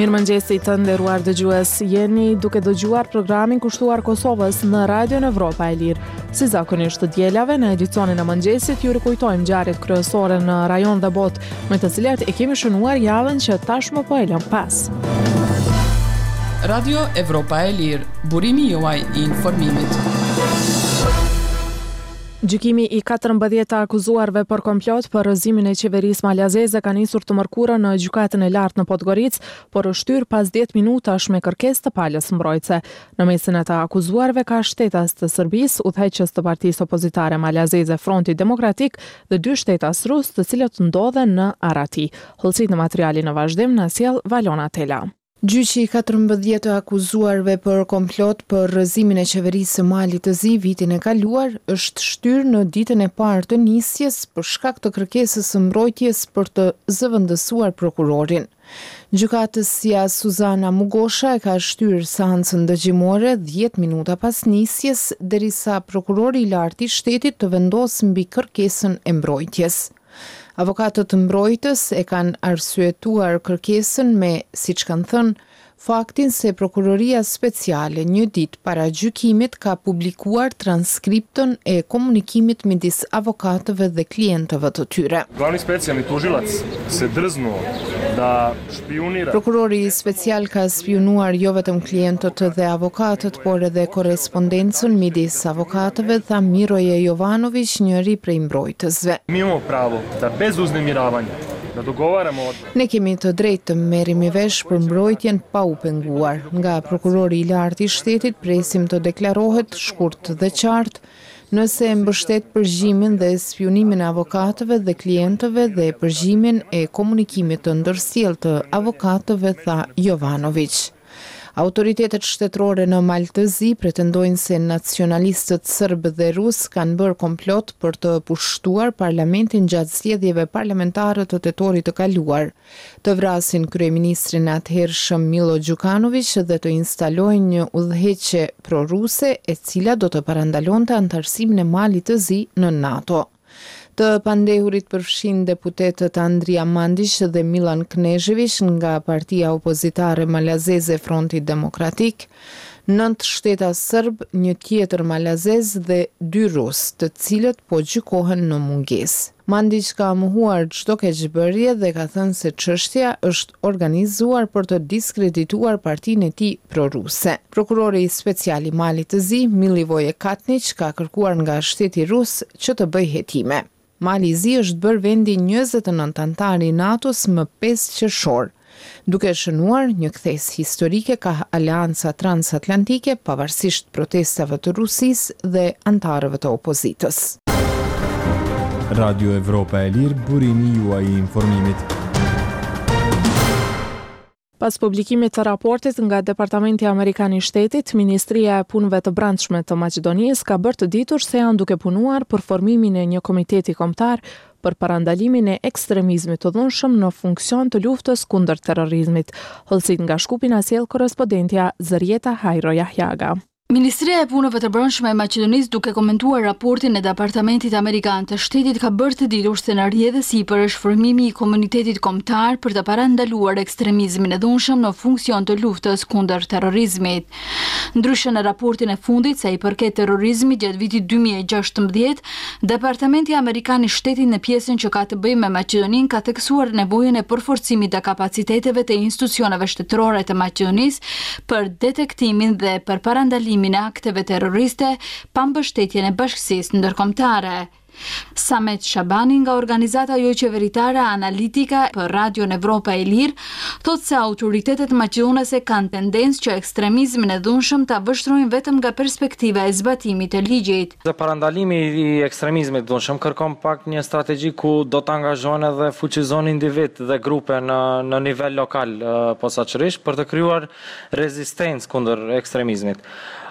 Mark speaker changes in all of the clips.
Speaker 1: Mirëmëngjesi të nderuar dëgjues, jeni duke dëgjuar programin kushtuar Kosovës në Radion Evropa e Lirë. Si zakonisht të dielave, në edicionin e mëngjesit ju rikujtojmë ngjarjet kryesore në rajon dhe botë, me të cilat e kemi shënuar javën që tashmë po e lëm pas.
Speaker 2: Radio Evropa e Lirë, burimi juaj i informimit.
Speaker 1: Gjykimi i 14 të akuzuarve për komplot për rrëzimin e qeverisë malazeze ka nisur të mërkurën në gjykatën e lartë në Podgoricë, por është shtyr pas 10 minutash me kërkesë të palës mbrojtëse. Në mesin e të akuzuarve ka shtetas të Serbisë, udhëheqës të partisë opozitare malazeze Fronti Demokratik dhe 2 shtetas rus, të cilët ndodhen në Arati. Hollësit në materialin në vazhdim na sjell Valona Tela.
Speaker 3: Gjyqi i 14 të akuzuarve për komplot për rrëzimin e qeverisë së Malit të Zi vitin e kaluar është shtyr në ditën e parë të nisjes për shkak të kërkesës së mbrojtjes për të zëvendësuar prokurorin. Gjykatësja Suzana Mugosha e ka shtyr seancën dëgjimore 10 minuta pas nisjes, derisa prokurori i lartë i shtetit të vendosë mbi kërkesën e mbrojtjes. Avokatët mbrojtës e kanë arsyetuar kërkesën me, siç kanë thënë, faktin se prokuroria speciale një ditë para gjykimit ka publikuar transkriptën e komunikimit midis avokatëve dhe klientëve të tyre.
Speaker 4: Glavni specijalni tužilac se drznuo da špijunira.
Speaker 3: Prokurori special ka spionuar jo vetëm klientët dhe avokatët, por edhe korespondencën midis avokatëve, tha Miroje Jovanović, njëri prej mbrojtësve.
Speaker 4: Mi imamo pravo da bez uznemiravanja da dogovaramo.
Speaker 3: Ne kemi të drejtë të merremi vesh për mbrojtjen pa u penguar. Nga prokurori i lartë i shtetit presim të deklarohet shkurt dhe qartë nëse e mbështet përgjimin dhe spionimin e avokatëve dhe klientëve dhe përgjimin e komunikimit të ndërsjellë të avokatëve, tha Jovanović. Autoritetet shtetërore në Malë të Zi pretendojnë se nacionalistët serbë dhe rus kanë bërë komplot për të pushtuar parlamentin gjatë zgjedhjeve parlamentare të tetorit të kaluar, të vrasin kryeministrin atëhershëm Milo Đukanović dhe të instalojnë një udhëheqje proruse e cila do të parandalonte antarësimin e Malit të Zi në NATO. Të pandehurit përfshin deputetët Andrija Mandić dhe Milan Knežević nga partia opozitare malazeze Fronti Demokratik, 9 shtetas serb, një tjetër malazez dhe 2 rus, të cilët po gjykohen në mungesë. Mandić ka mohuar çdo keqbërje dhe ka thënë se çështja është organizuar për të diskredituar partinë e tij proruse. Prokurori special i Malit të Zi, Milivoje Katnić, ka kërkuar nga shteti rus që të bëjë hetime. Mali i Zi është bërë vendi 29 antar i NATO-s më 5 qershor, duke shënuar një kthes historike ka aleanca transatlantike pavarësisht protestave të Rusisë dhe antarëve të opozitës.
Speaker 5: Radio Evropa e Lirë, burimi juaj i informimit.
Speaker 1: Pas publikimit të raportit nga Departamenti Amerikan i Shtetit, Ministria e Punëve të Brendshme të Maqedonisë ka bërë të ditur se janë duke punuar për formimin e një komiteti kombëtar për parandalimin e ekstremizmit të dhunshëm në funksion të luftës kundër terrorizmit. Hollësit nga Shkupi na sjell korrespondentja Zërieta Hajro Jahjaga.
Speaker 6: Ministria e Punëve të Brendshme e Maqedonisë, duke komentuar raportin e Departamentit Amerikan të Shtetit, ka bërë të ditur se në rrjedhë sipër është formimi i komunitetit kombëtar për të parandaluar ekstremizmin e dhunshëm në funksion të luftës kundër terrorizmit. Ndryshe në raportin e fundit sa i përket terrorizmit gjatë vitit 2016, Departamenti Amerikan i Shtetit në pjesën që ka të bëjë me Maqedoninë ka theksuar nevojën e përforcimit të kapaciteteve të institucioneve shtetërore të Maqedonisë për detektimin dhe për parandalimin e akteve terroriste pa mbështetjen e bashkësisë ndërkombëtare. Samet Shabani nga organizata jo qeveritare analitika për Radion Evropa e Lirë thotë se autoritetet maqedonese kanë tendencë që ekstremizmin e dhunshëm ta vështrojnë vetëm nga perspektiva e zbatimit të ligjit.
Speaker 7: Parandalimi i ekstremizmit të dhunshëm kërkon pak një strategji ku do të angazhohen edhe fuqizon individ dhe grupe në nivel lokal posaçërisht për të krijuar rezistencë kundër ekstremizmit.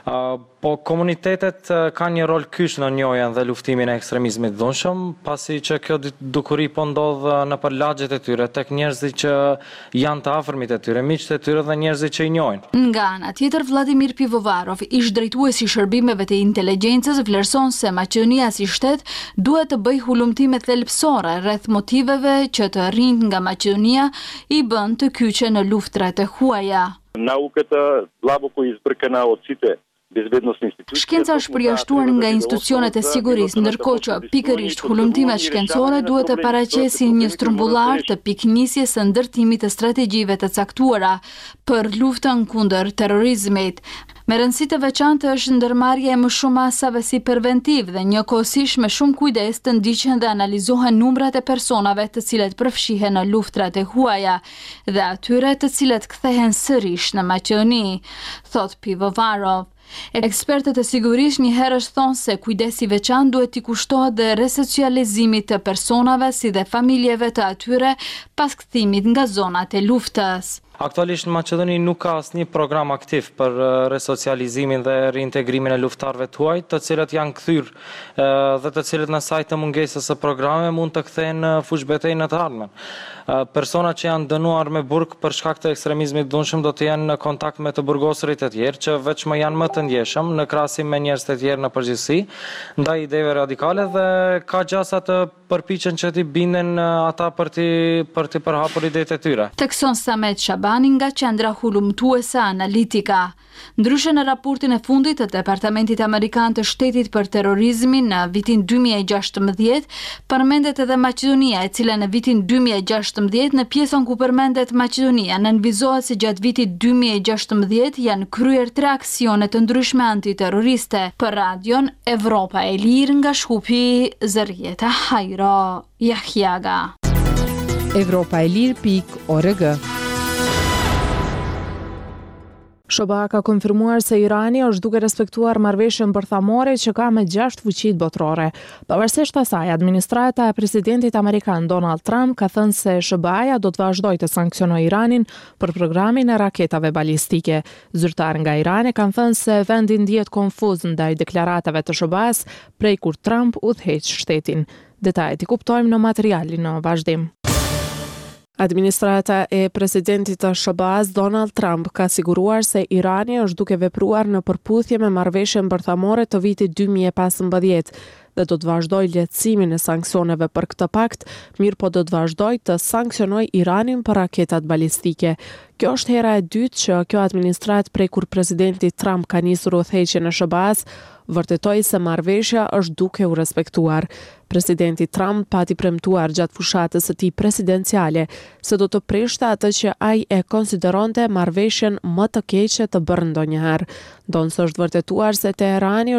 Speaker 7: Po komunitetet kanë një rol kyç në njojën dhe luftimin e ekstremizmit dhunshëm, pasi që kjo dukuri po ndodh në për lagjet e tyre, tek njerëzit që janë të afërmit e tyre, miqtë e tyre dhe njerëzit që i njohin.
Speaker 6: Nga ana tjetër, Vladimir Pivovarov, ish drejtuesi i shërbimeve të inteligjencës, vlerëson se Maqedonia si shtet duhet të bëjë hulumtime thelbësore rreth motiveve që të rinjt nga Maqedonia i bën të kyçe në luftrat e huaja.
Speaker 8: Науката длабоко избркана од сите безбедносни институции.
Speaker 6: Shkenca është përjashtuar nga institucionet e sigurisë, ndërkohë që pikërisht hulumtimet shkencore duhet të paraqesin një strumbullar të piknisjes së ndërtimit të strategjive të caktuara për luftën kundër terrorizmit. Me rëndësi të veçantë është ndërmarrja e më shumë masave si preventiv dhe njëkohësisht me shumë kujdes të ndiqen dhe analizohen numrat e personave të cilët përfshihen në luftrat e huaja dhe atyre të cilët kthehen sërish në Maqedoni, thot Pivovarov. Ekspertët e sigurisë njëherë thonë se kujdesi veçantë duhet t'i kushtohet dhe resocializimit të personave si dhe familjeve të atyre pas kthimit nga zonat e luftës.
Speaker 7: Aktualisht në Maqedoni nuk ka asnjë program aktiv për resocializimin dhe reintegrimin e luftarëve të huaj, të cilët janë kthyer dhe të cilët në saj të mungesës së programe mund të kthehen në fushbetejë në të ardhmen. Persona që janë dënuar me burg për shkak të ekstremizmit dhunshëm do të jenë në kontakt me të burgosurit e tjerë që veçmë janë më të ndjeshëm në krahasim me njerëz të tjerë në përgjithësi, ndaj ideve radikale dhe ka gjasa të përpiqen që t'i binden ata për t'i përhapur idetë e tyre.
Speaker 6: Tekson Samet Shabani nga qendra hulumtuese analitika. Ndryshe në raportin e fundit të Departamentit Amerikan të Shtetit për terrorizmin në vitin 2016, përmendet edhe Maqedonia, e cila në vitin 2016 në pjesën ku përmendet Maqedonia nënvizohet se gjatë vitit 2016 janë kryer 3 aksione të ndryshme antiterroriste. Për radion Evropa e Lirë nga Shkupi, Zërjeta Hajro Jahjaga.
Speaker 3: Evropaelir.org.
Speaker 1: SBA ka konfirmuar se Irani është duke respektuar marrëveshjen bërthamore që ka me 6 fuqitë botërore. Pavarësisht asaj, administrata e presidentit amerikan Donald Trump ka thënë se SBA-ja do të vazhdojë të sankcionojë Iranin për programin e raketave balistike. Zyrtarë nga Irani kanë thënë se vendi ndihet konfuz ndaj deklaratave të SBA-s prej kur Trump udhëheq shtetin. Detajet i kuptojmë në materialin në vazhdim. Administrata e presidentit të SBA-s Donald Trump ka siguruar se Irani është duke vepruar në përputhje me marrëveshjen bërthamore të vitit 2015 dhe do të vazhdoj lehtësimin e sanksioneve për këtë pakt, mirë po do të vazhdoj të sanksionoj Iranin për raketat balistike. Kjo është hera e dytë që kjo administrat prej kur presidenti Trump ka nisur udhëheqjen e SBA-s, vërtetoi se marrëveshja është duke u respektuar. Presidenti Trump pati premtuar gjatë fushatës së tij presidenciale se do të prishte atë që ai e konsideronte marrëveshjen më të keqe të bërë ndonjëherë. Donëse është vërtetuar se Teherani